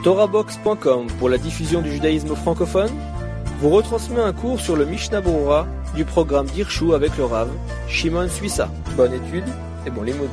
TorahBox.com pour la diffusion du judaïsme francophone vous retransmet un cours sur le Mishnah Berurah du programme d'Irshu avec le Rav Shimon Suissa. Bonne étude et bon limoud.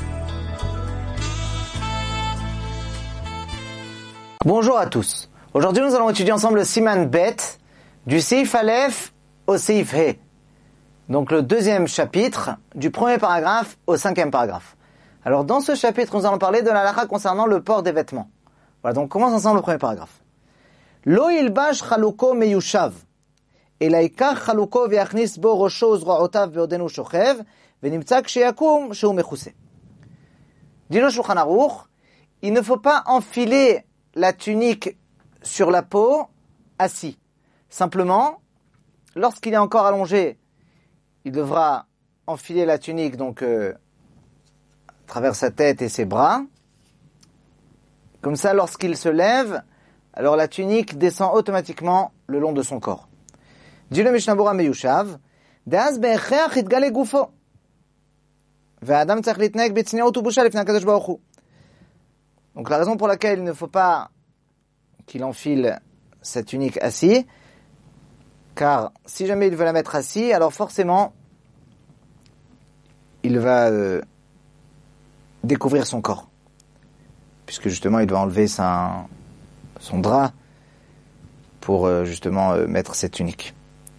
Bonjour à tous. Aujourd'hui, nous allons étudier ensemble le Siman Bet du Seif Aleph au Seif He. Donc le deuxième chapitre du premier paragraphe au cinquième paragraphe. Alors dans ce chapitre, nous allons parler de la halakha concernant le port des vêtements. Voilà, donc on commence ensemble le premier paragraphe. Lo yilbash chaluko meyushav, ela yikach chaluko v'yachnis bo rosho uzro'otav ve'odenu shochev, ve'nimtza ksheyakum shehu mechuse. Dit le Shulchan Aruch, il ne faut pas enfiler la tunique sur la peau assis. Simplement, lorsqu'il est encore allongé, il devra enfiler la tunique donc à travers sa tête et ses bras. Comme ça, lorsqu'il se lève, alors la tunique descend automatiquement le long de son corps. Dit le Mishnah Berurah meyushav, de'az be'echeach yitgale gufo, ve'adam tzarich litnaheg betzniut ubusha lifnei HaKadosh Baruch Hu. Donc la raison pour laquelle il ne faut pas qu'il enfile sa tunique assis, car si jamais il veut la mettre assis, alors forcément il va découvrir son corps. Puisque justement il doit enlever son drap pour justement mettre cette tunique.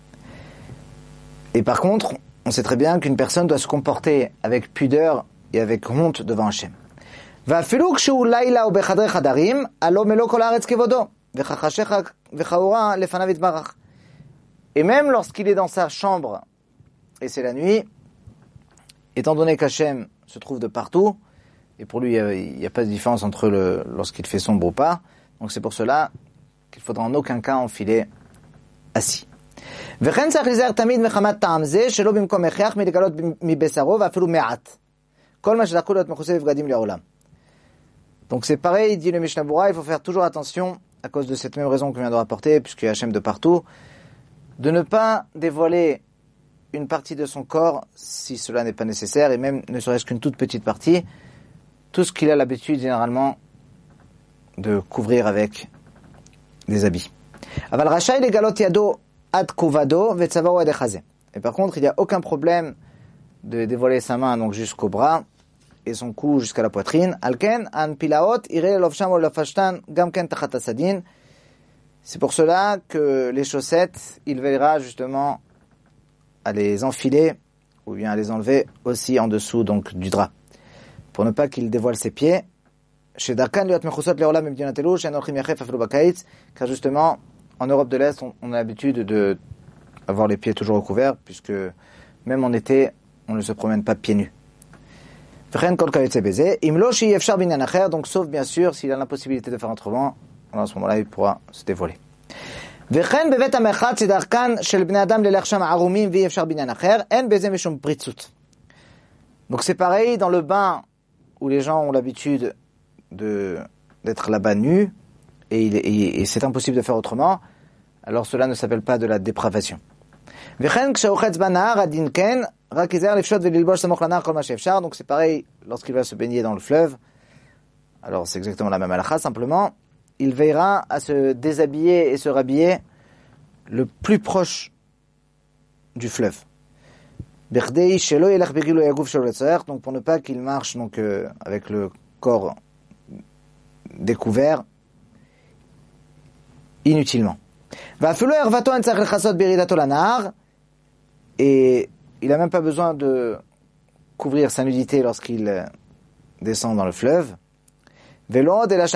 Et par contre, on sait très bien qu'une personne doit se comporter avec pudeur et avec honte devant Hachem. ואפילו כשהוא לילה ובחדרי חדרים, הלא מלוא כל הארץ כבודו, וחשך וחאורה לפניו יתברך. Et même lorsqu'il est dans sa chambre, et c'est la nuit, étant donné qu'Hachem se trouve de partout, et pour lui, il n'y a pas de différence entre lorsqu'il fait sombre ou pas, donc c'est pour cela qu'il faudra en aucun cas enfiler assis. וכן צריך להיזהר תמיד מחמת טעם זה, שלא במקום הכרח מלגלות מבשרו ואפילו מעט. כל מה שזכו להיות מכוסה בבגדים לעולם. Donc c'est pareil, dit le Mishnah Berurah, il faut faire toujours attention, à cause de cette même raison qu'on vient de rapporter, puisqu'il y a Hachem de partout, de ne pas dévoiler une partie de son corps, si cela n'est pas nécessaire, et même ne serait-ce qu'une toute petite partie, tout ce qu'il a l'habitude généralement de couvrir avec des habits. Aval rachai legalot yado ad kuvado vetzavao ad echazeh. Et par contre, il n'y a aucun problème de dévoiler sa main donc jusqu'au bras, et son cou jusqu'à la poitrine. Alken an pilaot ire lovsham ou lofashtan gamken tachat asadin. C'est pour cela que les chaussettes, il veillera justement à les enfiler ou bien à les enlever aussi en dessous donc du drap, pour ne pas qu'il dévoile ses pieds. Chez Darkan liot mechusot leolam b'medinatelu she'en olchim yachef afilo bakaitz, car justement en Europe de l'Est on a l'habitude de avoir les pieds toujours recouverts, puisque même en été on ne se promène pas pieds nus. Donc sauf bien sûr s'il a l'impossibilité de faire autrement, alors à ce moment-là il pourra se dévoiler. Donc c'est pareil dans le bain où les gens ont l'habitude d'être là-bas nus et c'est impossible de faire autrement, alors cela ne s'appelle pas de la dépravation. Donc c'est pareil lorsqu'il va se baigner dans le fleuve. Alors c'est exactement la même halakha, simplement il veillera à se déshabiller et se rhabiller le plus proche du fleuve. Donc pour ne pas qu'il marche donc avec le corps découvert inutilement. Et il n'a même pas besoin de couvrir sa nudité lorsqu'il descend dans le fleuve. Et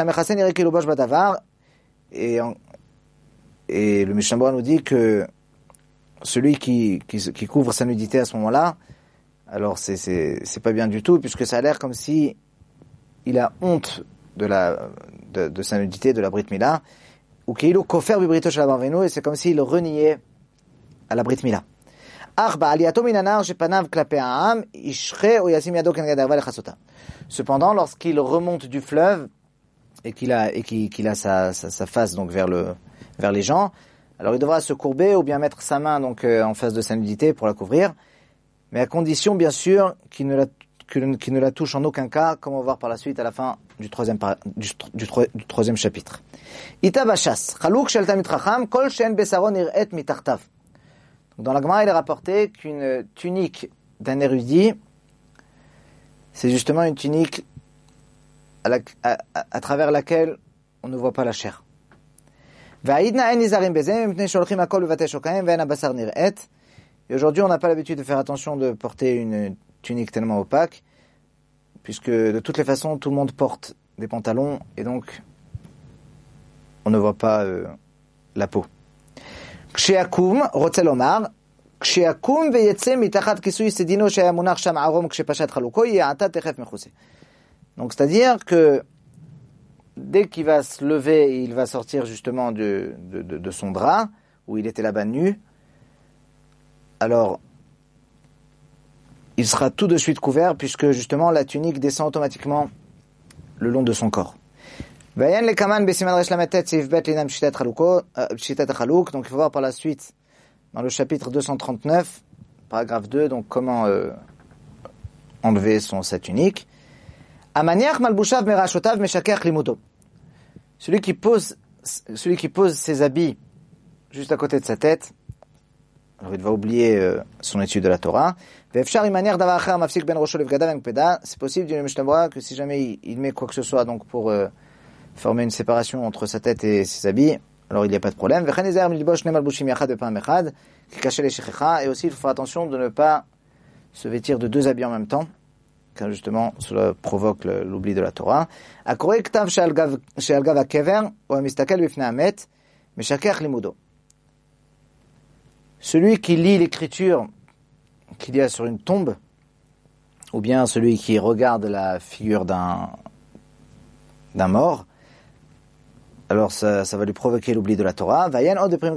le Mishnah Berurah nous dit que celui qui couvre sa nudité à ce moment-là, alors c'est pas bien du tout, puisque ça a l'air comme si il a honte de sa nudité, de la Brit Mila, ou qu'il est kofer bibrito shel Avraham Avinu, et c'est comme s'il reniait à la Brit Mila. Cependant, lorsqu'il remonte du fleuve et qu'il a sa face donc vers les gens, alors il devra se courber ou bien mettre sa main donc en face de sa nudité pour la couvrir, mais à condition bien sûr qu'il ne la qui ne la touche en aucun cas, comme on va voir par la suite à la fin du troisième chapitre. Ita bashas, chaluk shel talmid chacham, kol she'en besaron ir'et mitartav. Dans la Gemara, il est rapporté qu'une tunique d'un érudit, c'est justement une tunique à travers laquelle on ne voit pas la chair. Et aujourd'hui, on n'a pas l'habitude de faire attention de porter une tunique tellement opaque, puisque de toutes les façons, tout le monde porte des pantalons, et donc on ne voit pas la peau. Ksheakum, Rotzel Omar, Ksheakum veyetse mitachat kisui sedino shaya munach sham arom kshepashat chaluko ya'ata techef mechuse. Donc c'est-à-dire que dès qu'il va se lever, il va sortir justement de son drap, où il était là-bas nu, alors il sera tout de suite couvert, puisque justement la tunique descend automatiquement le long de son corps. Donc il faut voir par la suite, dans le chapitre 239, paragraphe 2, donc comment enlever sa tunique. Celui qui pose ses habits juste à côté de sa tête, alors il va oublier son étude de la Torah. C'est possible, dit le Mishnah Berurah, que si jamais il met quoi que ce soit donc pour former une séparation entre sa tête et ses habits, alors il n'y a pas de problème. Et aussi il faut faire attention de ne pas se vêtir de deux habits en même temps, car justement cela provoque l'oubli de la Torah. Celui qui lit l'écriture qu'il y a sur une tombe, ou bien celui qui regarde la figure d'un mort, alors ça va lui provoquer l'oubli de la Torah. Et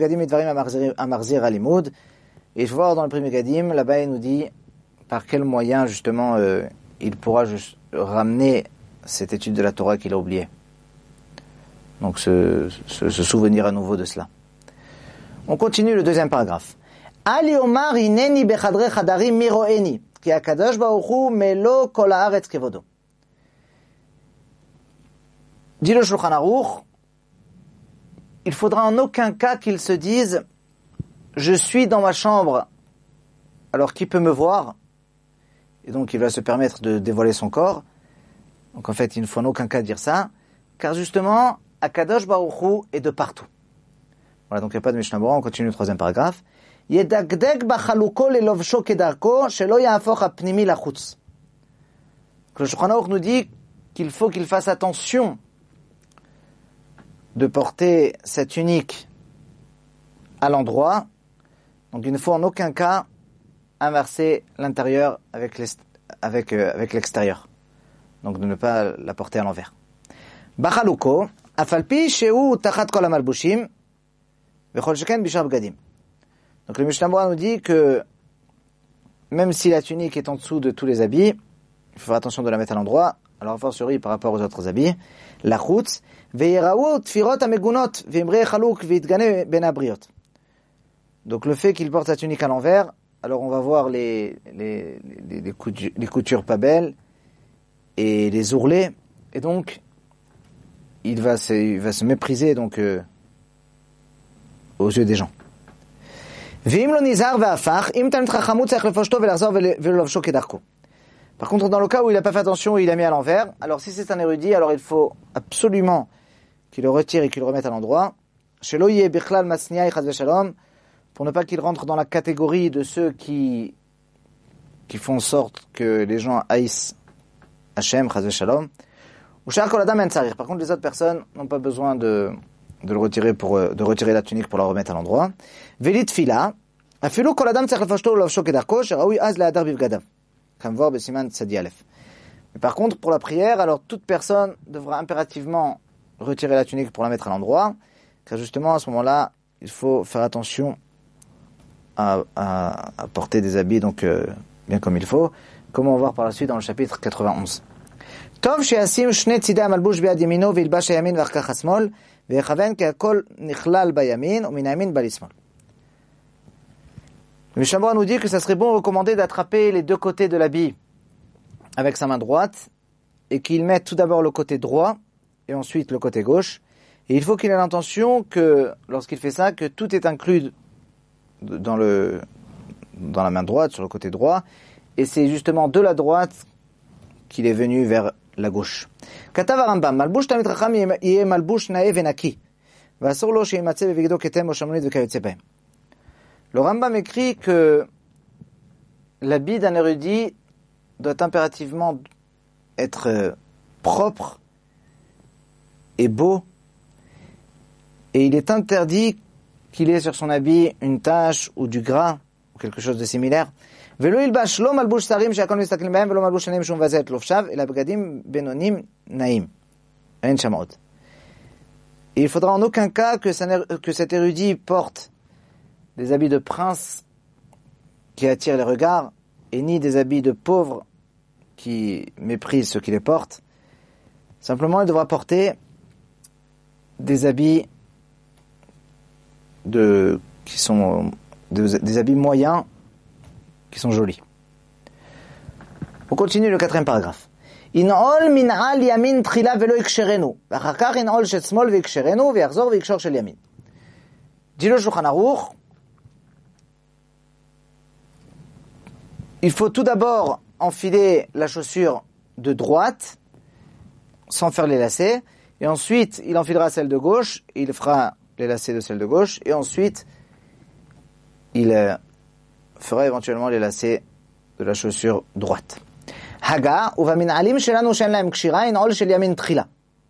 il faut voir dans le Pri Megadim, là-bas il nous dit par quel moyen justement il pourra ramener cette étude de la Torah qu'il a oubliée. Donc se souvenir à nouveau de cela. On continue le deuxième paragraphe. Ali Omar ineni bechadre chadarim miroeni ki hakadosh baruch hu melo kol haaretz kevodo. Dit le Shulchan Aruch, il faudra en aucun cas qu'il se dise je suis dans ma chambre, alors qui peut me voir? Et donc il va se permettre de dévoiler son corps. Donc en fait il ne faut en aucun cas dire ça, car justement Hakadosh baruch hu est de partout. Voilà, donc il n'y a pas de Mishnah Berurah, on continue le troisième paragraphe. Yedagdeg bachaluko lelovsho kedarko shelo ya'afoch hapnimi lachutz. Le Shulchan Aruch nous dit qu'il faut qu'il fasse attention de porter cette tunique à l'endroit. Donc il ne faut en aucun cas inverser l'intérieur avec l'extérieur. Donc de ne pas la porter à l'envers. Bachaluko, afalpi sheu tachat kol hamalbushim, vechol sheken bishar bgadim. Donc le Mishnah Berurah nous dit que même si la tunique est en dessous de tous les habits, il faut faire attention de la mettre à l'endroit, alors a fortiori par rapport aux autres habits. La chutz, ve'yeraou tfirot amegunot, ve'imre chaluk ve'itgane ben abriot. Donc le fait qu'il porte sa tunique à l'envers, alors on va voir les coutures pas belles et les ourlets, et donc il va se mépriser donc aux yeux des gens. Par contre, dans le cas où il n'a pas fait attention et il a mis à l'envers, alors si c'est un érudit, alors il faut absolument qu'il le retire et qu'il le remette à l'endroit. Pour ne pas qu'il rentre dans la catégorie de ceux qui font en sorte que les gens haïssent Hachem, chas v'shalom. Par contre, les autres personnes n'ont pas besoin de le retirer de retirer la tunique pour la remettre à l'endroit. Velit fila, afilu kol adam tzarich lefashto ulavsho kedarko, sheraoui az le'adar bivgadav. Comme voir besiman tzadi alef. Mais par contre, pour la prière, alors toute personne devra impérativement retirer la tunique pour la mettre à l'endroit, car justement à ce moment-là, il faut faire attention à porter des habits donc bien comme il faut, comme on va voir par la suite dans le chapitre 91. Tov sheyasim shne tzidei hamalbush biad yamino ve'ilbash hayamin ve'achkach hasmol ve'yechaven ki hakol nichlal bayamin u'min hayamin balismol. Le Mishnah Berurah nous dit que ça serait bon recommandé d'attraper les deux côtés de l'habit avec sa main droite et qu'il mette tout d'abord le côté droit et ensuite le côté gauche. Et il faut qu'il ait l'intention que, lorsqu'il fait ça, que tout est inclus dans la main droite, sur le côté droit. Et c'est justement de la droite qu'il est venu vers la gauche. Katav Rambam, Malbush Talmid Chacham yeh malbush nae venaki. V'asor lo sheyimatze bevigdo ketem o shamronit v'kayotze bahem. Le Rambam écrit que l'habit d'un érudit doit impérativement être propre et beau, et il est interdit qu'il ait sur son habit une tache ou du gras ou quelque chose de similaire. ולא ילבש לא מלבוש שרים שהכל מסתכלים בהם ולא מלבוש שנים שהוא מבזה את לובשיו אלא בגדים בינוניים נעים. אין שם עוד. Et il faudra en aucun cas que cet érudit porte des habits de prince qui attirent les regards et ni des habits de pauvres qui méprisent ceux qui les portent. Simplement, il devra porter des habits qui sont des habits moyens qui sont jolis. On continue le 4e paragraphe. In'ol min'al yamin tchila velo iksherenu, ואחר כך in'ol של שמאל ויקשרנו, ויחזור ויקשור של ימין. dit le Shulchan Aruch, il faut tout d'abord enfiler la chaussure de droite, sans faire les lacets, et ensuite il enfilera celle de gauche, il fera les lacets de celle de gauche, et ensuite il fera éventuellement les lacets de la chaussure droite. Haga, ובמנעלים שלנו שאין להם קשירה, ינעול של ימין תחילה.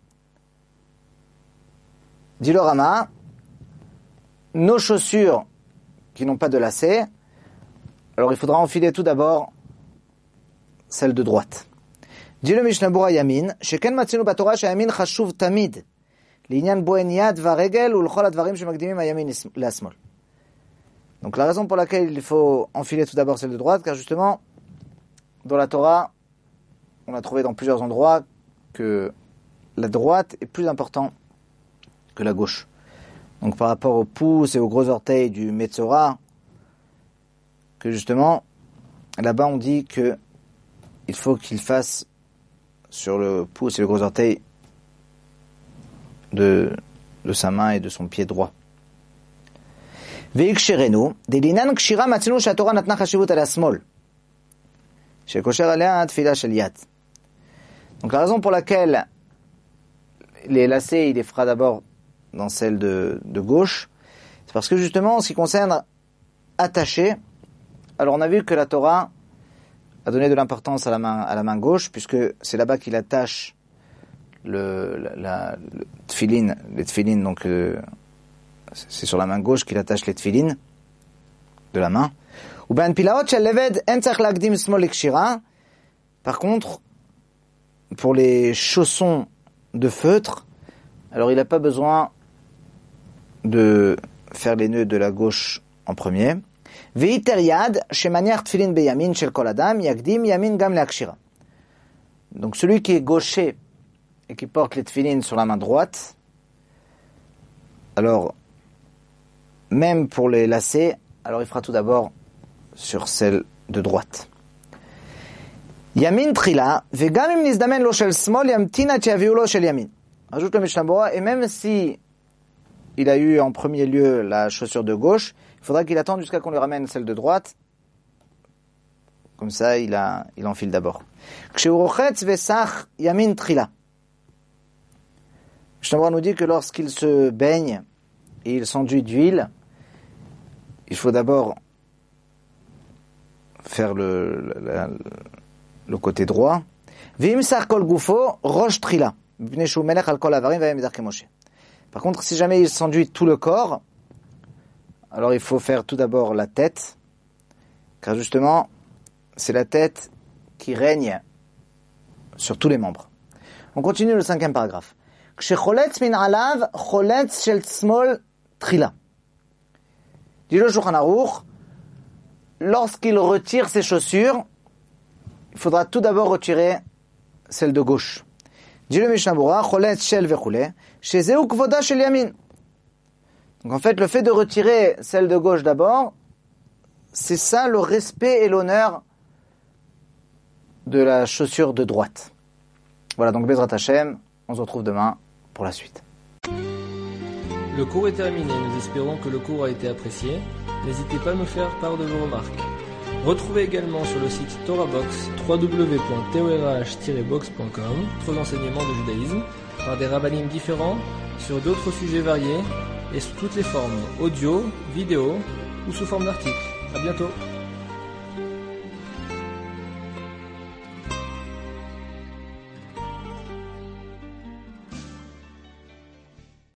dit le Rama, nos chaussures qui n'ont pas de lacets, alors il faudra enfiler tout d'abord celle de droite. dit le Mishnah Berurah Yamin, שכן מצינו בתורה שהימין חשוב תמיד, לעניין בוהן יד והרגל ולכל הדברים שמקדימים הימין לשמאל. Donc la raison pour laquelle il faut enfiler tout d'abord celle de droite, car justement, dans la Torah, on a trouvé dans plusieurs endroits que la droite est plus importante que la gauche. Donc par rapport au pouce et aux gros orteils du Metzora, que justement, là-bas on dit que il faut qu'il fasse sur le pouce et le gros orteil de sa main et de son pied droit. ויקשרנו, דלעניין קשירה מצאנו שהתורה נתנה חשיבות על השמאל, שקושר עליה תפילה של יד. Donc la raison pour laquelle les lacets, il les fera d'abord dans celle de gauche, c'est parce que justement, en ce qui concerne attacher, alors on a vu que la Torah a donné de l'importance à la main gauche, puisque c'est là-bas qu'il attache le tfilin, les tfilin, donc c'est sur la main gauche qu'il attache les tfilin de la main. Par contre, pour les chaussons de feutre, alors il n'a pas besoin de faire les nœuds de la gauche en premier. Donc celui qui est gaucher et qui porte les tfilin sur la main droite, alors même pour les lacets, alors il fera tout d'abord sur celle de droite. Yamin trila, vegam im nizdamen lo shel smol yamtina tyaviu lo shel yamin. Ajoute le Mishnah Berurah, et même si il a eu en premier lieu la chaussure de gauche, il faudra qu'il attende jusqu'à qu'on lui ramène celle de droite. Comme ça, il enfile d'abord. Kshehu rochetz vesach yamin trila. Mishnah Berurah nous dit que lorsqu'il se baigne et il s'enduit d'huile, il faut d'abord faire le côté droit. Par contre, si jamais il s'enduit tout le corps, alors il faut faire tout d'abord la tête, car justement, c'est la tête qui règne sur tous les membres. On continue le 5e paragraphe. Dit le Shulchan Aruch, lorsqu'il retire ses chaussures, il faudra tout d'abord retirer celle de gauche. Dit le Mishnah Berurah, choletz shel vechule, shezeu kvoda shel yamin. Donc en fait, le fait de retirer celle de gauche d'abord, c'est ça le respect et l'honneur de la chaussure de droite. Voilà, donc Bezrat Hashem, on se retrouve demain pour la suite. Le cours est terminé, nous espérons que le cours a été apprécié. N'hésitez pas à nous faire part de vos remarques. Retrouvez également sur le site TorahBox www.torah-box.com d'autres enseignements de judaïsme par des rabbinim différents sur d'autres sujets variés et sous toutes les formes, audio, vidéo ou sous forme d'articles. À bientôt.